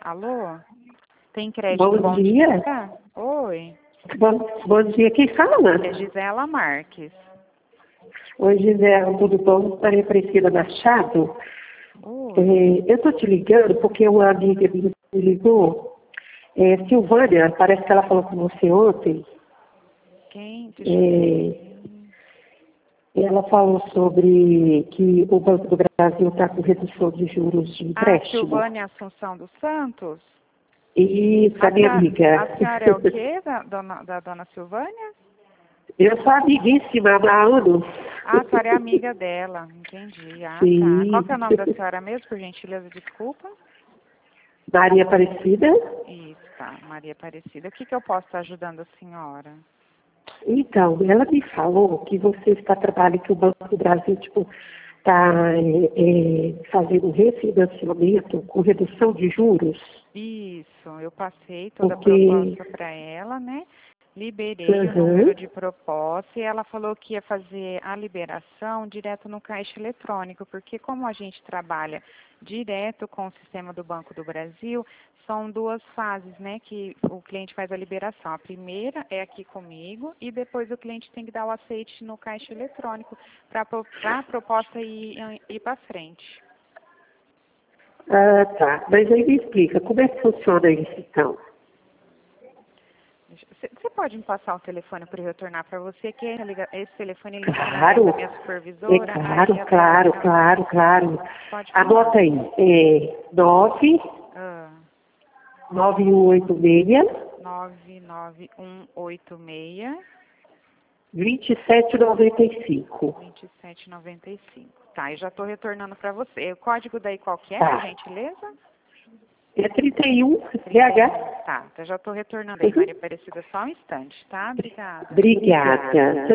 Alô? Tem crédito Bom dia. Oi. Bom dia. Quem fala? É Gisela Marques. Oi, Gisela. Tudo bom? Maria Aparecida Machado. Oi. Eu estou te ligando porque uma amiga me ligou. Silvânia, parece que ela falou com você ontem. Quem? Deixa eu ver. Ela falou sobre que o Banco do Brasil está com redução de juros de empréstimo. Silvânia Assunção dos Santos? Isso, a minha amiga. A senhora é o quê da dona Silvânia? Eu sou amiguíssima há anos. A senhora é amiga dela, entendi. Sim. Tá. Qual que é o nome da senhora mesmo, por gentileza, desculpa? Maria Aparecida. Isso, tá. Maria Aparecida. O que eu posso estar ajudando a senhora? Então, ela me falou que você está trabalhando, que o Banco do Brasil, está fazendo refinanciamento com redução de juros. Isso, eu passei toda a proposta para ela, né? Liberei o número de proposta e ela falou que ia fazer a liberação direto no caixa eletrônico, porque como a gente trabalha direto com o sistema do Banco do Brasil, são duas fases, né, que o cliente faz a liberação. A primeira é aqui comigo e depois o cliente tem que dar o aceite no caixa eletrônico para a proposta ir para frente. Ah, tá. Mas aí me explica, como é que funciona isso, então? Você pode me passar o telefone para eu retornar para você, que esse telefone ele está na Claro. mesa da minha supervisora. Claro. Pode falar. Anota aí. 9186 99186 2795. 2795. Tá, eu já estou retornando para você. O código daí qual que é, Tá. por gentileza? É 31 BH. Tá, já estou retornando aí, Maria Aparecida, só um instante, tá? Obrigada. Obrigada.